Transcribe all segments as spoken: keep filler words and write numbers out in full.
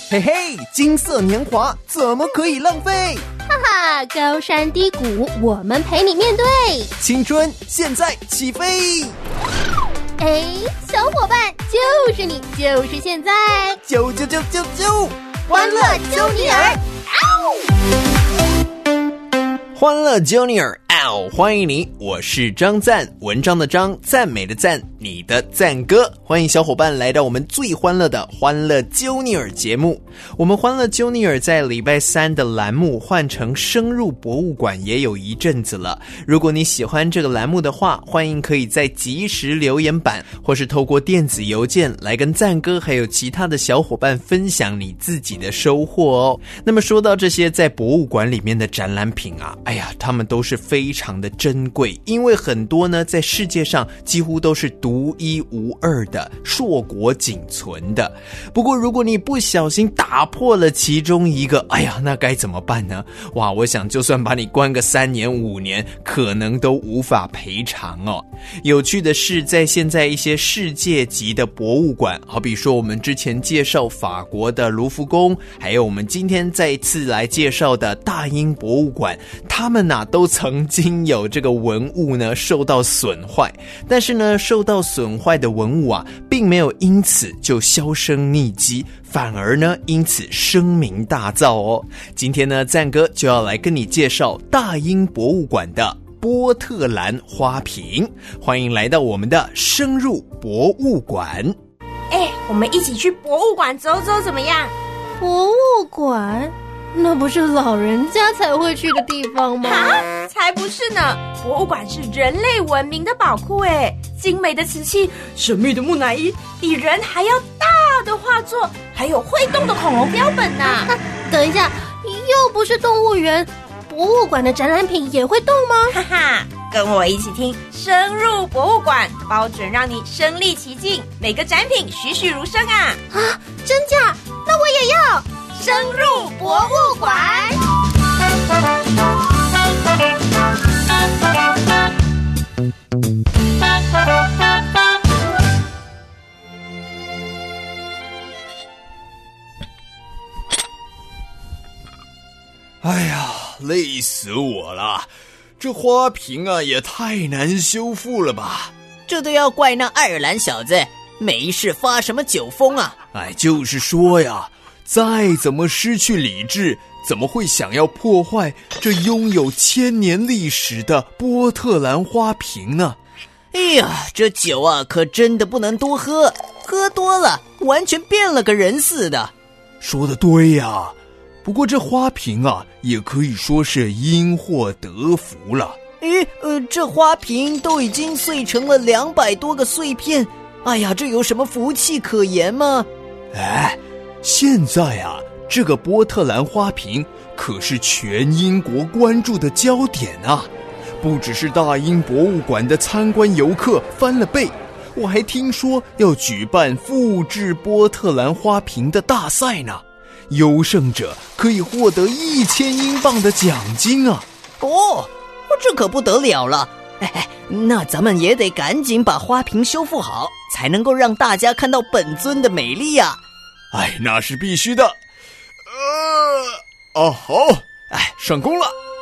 嘿嘿，金色年华怎么可以浪费？ 哈哈，高山低谷，我们陪你面对。 青春现在起飞！ 哎，小伙伴，就是你，就是现在， 啾啾啾啾啾， 欢乐啾尼尔！ 欢乐啾尼尔！欢迎你，我是张赞，文章的张，赞美的赞，你的赞哥。欢迎小伙伴来到我们最欢乐的欢乐啾尼尔节目。我们欢乐啾尼尔在礼拜三的栏目换成深入博物馆也有一阵子了。如果你喜欢这个栏目的话，欢迎可以在即时留言板或是透过电子邮件来跟赞哥还有其他的小伙伴分享你自己的收获哦。那么说到这些在博物馆里面的展览品啊，哎呀，他们都是非常非常的珍贵，因为很多呢在世界上几乎都是独一无二的，硕果仅存的。不过如果你不小心打破了其中一个，哎呀，那该怎么办呢？哇，我想就算把你关个三年五年，可能都无法赔偿哦。有趣的是，在现在一些世界级的博物馆，好比说我们之前介绍法国的卢浮宫，还有我们今天再一次来介绍的大英博物馆，他们啊都曾经有这个文物呢受到损坏，但是呢受到损坏的文物啊并没有因此就销声匿迹，反而呢因此声名大噪哦。今天呢赞哥就要来跟你介绍大英博物馆的波特兰花瓶，欢迎来到我们的深入博物馆。 哎，我们一起去博物馆走走怎么样？ 博物馆？那不是老人家才会去的地方吗？ 啊，才不是呢！博物馆是人类文明的宝库哎，精美的瓷器、神秘的木乃伊，比人还要大的画作，还有会动的恐龙标本呢、啊啊。等一下，又不是动物园，博物馆的展览品也会动吗？ 哈哈，跟我一起听深入博物馆，保准让你身临其境，每个展品栩栩如生啊！ 啊，真假？那我也要！ 深入博物馆。 哎呀，累死我了！这花瓶啊也太难修复了吧？ 这都要怪那爱尔兰小子，没事发什么酒疯啊！ 哎，就是说呀，再怎么失去理智，怎么会想要破坏这拥有千年历史的波特兰花瓶呢？ 哎呀，这酒啊可真的不能多喝，喝多了完全变了个人似的。 说得对呀，不过这花瓶啊也可以说是因祸得福了。 诶，呃，这花瓶都已经碎成了两百多个碎片，哎呀，这有什么福气可言吗？ 哎，现在啊，这个波特兰花瓶可是全英国关注的焦点啊！不只是大英博物馆的参观游客翻了倍，我还听说要举办复制波特兰花瓶的大赛呢，优胜者可以获得一千英镑的奖金啊！ 哦，这可不得了了！哎，那咱们也得赶紧把花瓶修复好，才能够让大家看到本尊的美丽啊！ 哎，那是必须的。呃，哦，好，哎，上工了。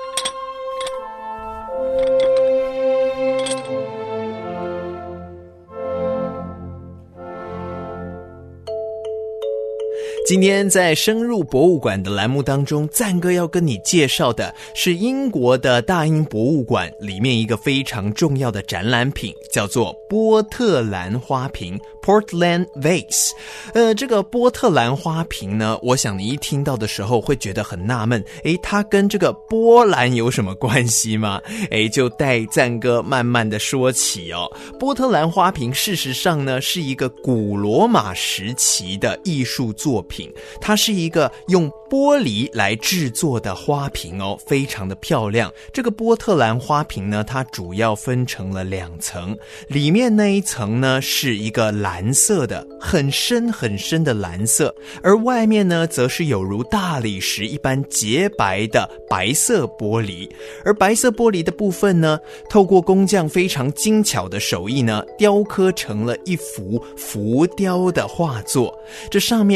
今天在深入博物馆的栏目当中，赞哥要跟你介绍的是英国的大英博物馆里面一个非常重要的展览品，叫做波特兰花瓶 Portland Vase。 呃，这个波特兰花瓶呢，我想你一听到的时候会觉得很纳闷，诶，它跟这个波兰有什么关系吗？诶，就带赞哥慢慢的说起哦。波特兰花瓶事实上呢是一个古罗马时期的艺术作品，它是一个用玻璃来制作的花瓶哦，非常的漂亮。这个波特兰花瓶呢，它主要分成了两层，里面那一层呢是一个蓝色的，很深很深的蓝色，而外面呢则是有如大理石一般洁白的白色玻璃。而白色玻璃的部分呢，透过工匠非常精巧的手艺呢，雕刻成了一幅浮雕的画作。这上面呢有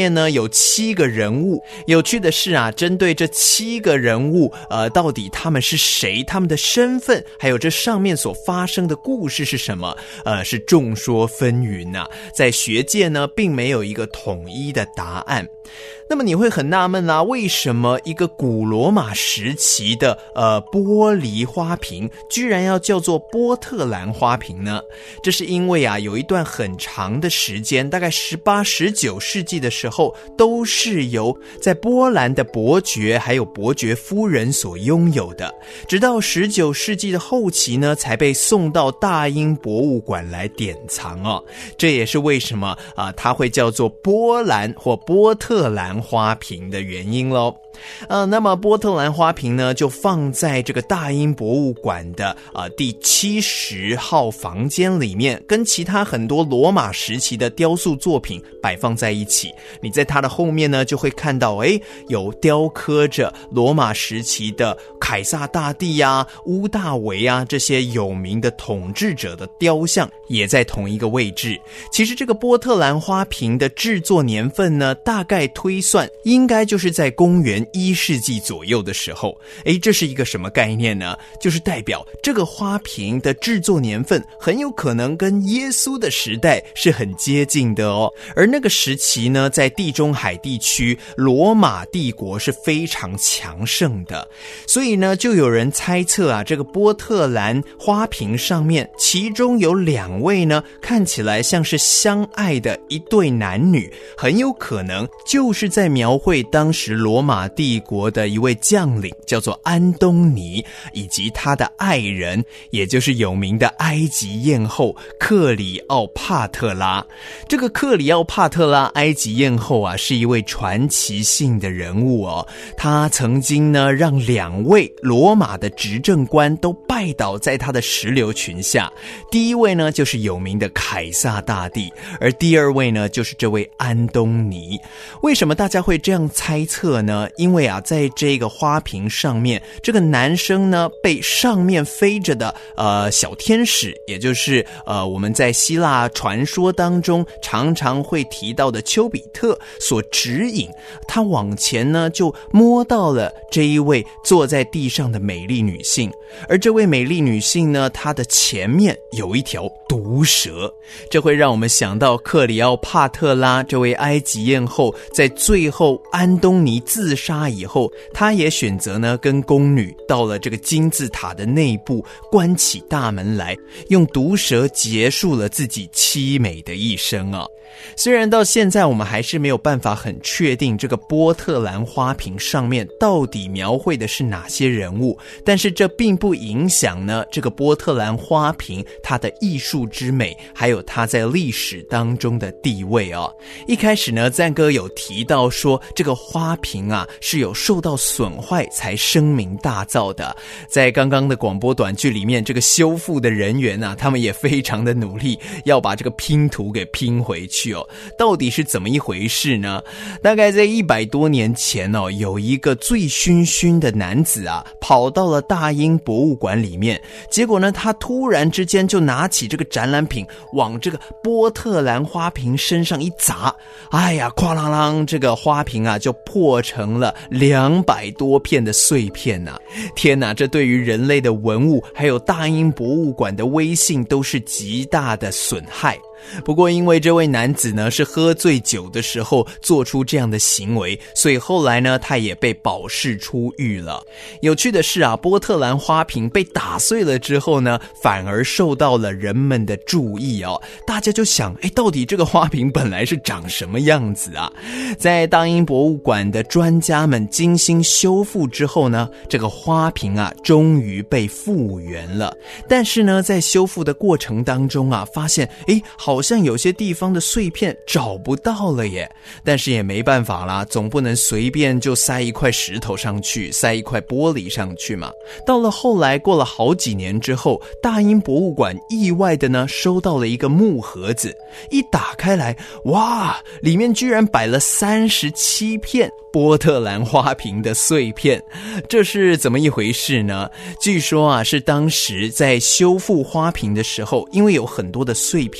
七个人物。有趣的是啊，针对这七个人物，呃，到底他们是谁，他们的身份，还有这上面所发生的故事是什么，呃，是众说纷纭啊，在学界呢，并没有一个统一的答案。那么你会很纳闷啦，为什么一个古罗马时期的呃玻璃花瓶居然要叫做波特兰花瓶呢？这是因为啊，有一段很长的时间，大概十八、十九世纪的时候，都是由在波兰的伯爵还有伯爵夫人所拥有的。直到十九世纪的后期呢，才被送到大英博物馆来典藏哦。这也是为什么啊、呃，它会叫做波兰或波特兰花瓶的原因咯。呃，那么波特兰花瓶呢，就放在这个大英博物馆的呃第七十号房间里面，跟其他很多罗马时期的雕塑作品摆放在一起。你在它的后面呢，就会看到，诶，有雕刻着罗马时期的凯撒大帝啊、屋大维啊这些有名的统治者的雕像，也在同一个位置。其实这个波特兰花瓶的制作年份呢，大概推算应该就是在公元一世纪左右的时候。诶，这是一个什么概念呢？就是代表这个花瓶的制作年份很有可能跟耶稣的时代是很接近的哦。而那个时期呢，在地中海地区，罗马帝国是非常强盛的，所以呢，就有人猜测啊，这个波特兰花瓶上面，其中有两位呢，看起来像是相爱的一对男女，很有可能就是在描绘当时罗马帝国的一位将领，叫做安东尼，以及他的爱人，也就是有名的埃及艳后克里奥帕特拉。这个克里奥帕特拉埃及艳后啊，是一位传奇性的人物哦。她曾经呢，让两位罗马的执政官都拜倒在她的石榴裙下。第一位呢，就是有名的凯撒大帝，而第二位呢，就是这位安东尼。为什么大家会这样猜测呢？因为啊，在这个花瓶上面，这个男生呢，被上面飞着的呃小天使，也就是呃我们在希腊传说当中常常会提到的丘比特所指引，他往前呢就摸到了这一位坐在地上的美丽女性，而这位美丽女性呢，她的前面有一条毒蛇。这会让我们想到克里奥帕特拉这位埃及艳后，在最后安东尼自杀以后，她也选择呢跟宫女到了这个金字塔的内部，关起大门来，用毒蛇结束了自己凄美的一生啊。虽然到现在我们还是没有办法很确定这个波特兰花瓶上面到底描绘的是哪些人物，但是这并不影响呢这个波特兰花瓶它的艺术之美，还有它在历史当中的地位哦。一开始呢，赞哥有提到说这个花瓶啊是有受到损坏才声名大噪的。在刚刚的广播短剧里面，这个修复的人员啊，他们也非常的努力，要把这个拼图给拼回去。到底是怎么一回事呢？大概在一百多年前哦，有一个醉醺醺的男子啊，跑到了大英博物馆里面，结果呢，他突然之间就拿起这个展览品，往这个波特兰花瓶身上一砸，哎呀，哐啷啷，这个花瓶啊就破成了两百多片的碎片啊！天哪，这对于人类的文物还有大英博物馆的威信都是极大的损害。不过因为这位男子呢是喝醉酒的时候做出这样的行为，所以后来呢他也被保释出狱了。有趣的是啊，波特兰花瓶被打碎了之后呢，反而受到了人们的注意哦。大家就想，诶，到底这个花瓶本来是长什么样子啊？在大英博物馆的专家们精心修复之后呢，这个花瓶啊终于被复原了。但是呢，在修复的过程当中啊，发现诶好好像有些地方的碎片找不到了耶，但是也没办法啦，总不能随便就塞一块石头上去，塞一块玻璃上去嘛。到了后来，过了好几年之后，大英博物馆意外的呢收到了一个木盒子，一打开来，哇，里面居然摆了三十七片波特兰花瓶的碎片。这是怎么一回事呢？据说啊，是当时在修复花瓶的时候，因为有很多的碎片嘛，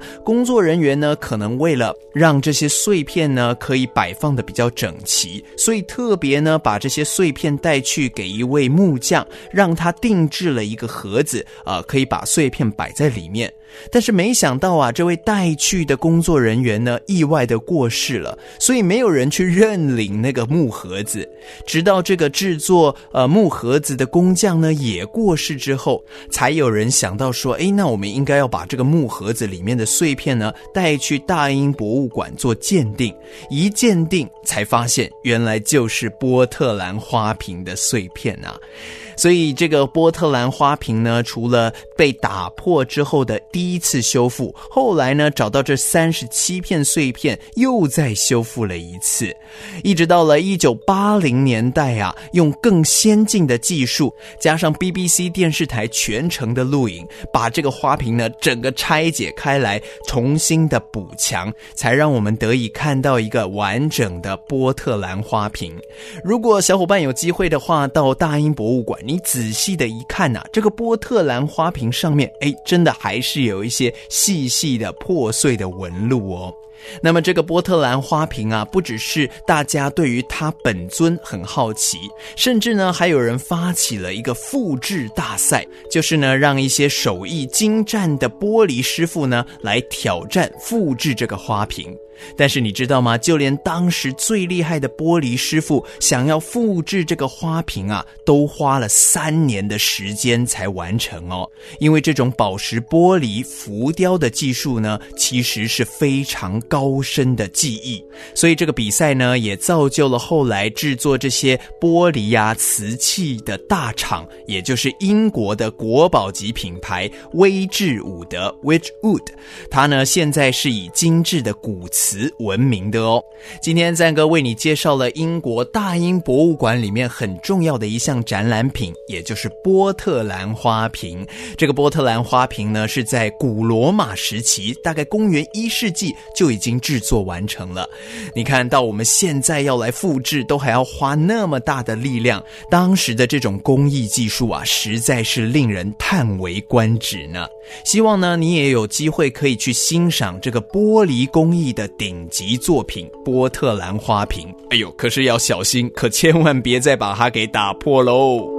工作人员呢可能为了让这些碎片呢可以摆放的比较整齐，所以特别呢把这些碎片带去给一位木匠，让他定制了一个盒子，呃，可以把碎片摆在里面。但是没想到啊，这位带去的工作人员呢意外的过世了，所以没有人去认领那个木盒子。直到这个制作呃木盒子的工匠呢也过世之后，才有人想到说，诶，那我们应该要把这个木盒子里面的碎片呢带去大英博物馆做鉴定。一鉴定才发现原来就是波特兰花瓶的碎片啊。所以这个波特兰花瓶呢，除了被打破之后的第一次修复，后来呢找到这三十七片碎片又再修复了一次，一直到了一九八零年代啊，用更先进的技术加上 B B C 电视台全程的录影，把这个花瓶呢整个拆解开来，重新的补强，才让我们得以看到一个完整的波特兰花瓶。如果小伙伴有机会的话，到大英博物馆你仔细的一看啊，这个波特兰花瓶上面，诶，真的还是有一些细细的破碎的纹路哦。那么这个波特兰花瓶啊，不只是大家对于它本尊很好奇，甚至呢还有人发起了一个复制大赛，就是呢让一些手艺精湛的玻璃师傅呢来挑战复制这个花瓶。但是你知道吗？就连当时最厉害的玻璃师傅想要复制这个花瓶啊，都花了三年的时间才完成哦。因为这种宝石玻璃浮雕的技术呢，其实是非常高深的技艺，所以这个比赛呢，也造就了后来制作这些玻璃啊、瓷器的大厂，也就是英国的国宝级品牌威治伍德 Wedgwood， 它呢现在是以精致的古瓷闻名的哦。今天赞哥为你介绍了英国大英博物馆里面很重要的一项展览品，也就是波特兰花瓶。这个波特兰花瓶呢，是在古罗马时期，大概公元一世纪就已经制作完成了。你看到我们现在要来复制，都还要花那么大的力量，当时的这种工艺技术啊，实在是令人叹为观止呢。希望呢，你也有机会可以去欣赏这个玻璃工艺的顶级作品波特兰花瓶。哎呦，可是要小心，可千万别再把它给打破喽。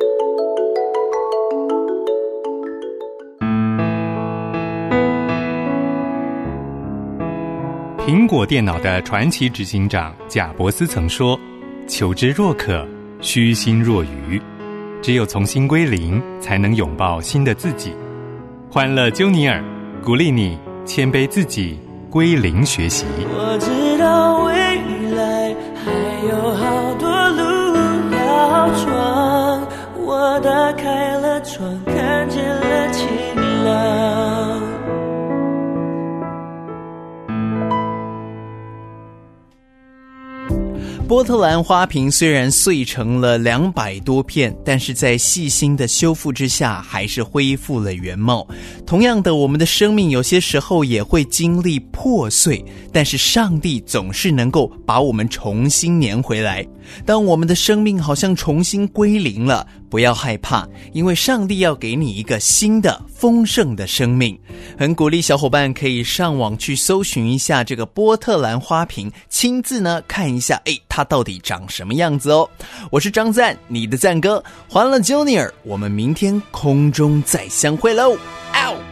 苹果电脑的传奇执行长贾伯斯曾说，求知若渴，虚心若愚，只有从心归零，才能拥抱新的自己。欢乐揪尼尔鼓励你谦卑自己，归零学习。 我知道未来还有好多路要闯，我打开了窗，看见了晴朗。 波特兰花瓶虽然碎成了两百多片，但是在细心的修复之下，还是恢复了原貌。同样的，我们的生命有些时候也会经历破碎，但是上帝总是能够把我们重新粘回来。当我们的生命好像重新归零了，不要害怕，因为上帝要给你一个新的丰盛的生命。很鼓励小伙伴可以上网去搜寻一下这个波特兰花瓶，亲自呢看一下，诶，它到底长什么样子哦。我是张赞，你的赞哥，欢乐 Junior， 我们明天空中再相会喽。嗷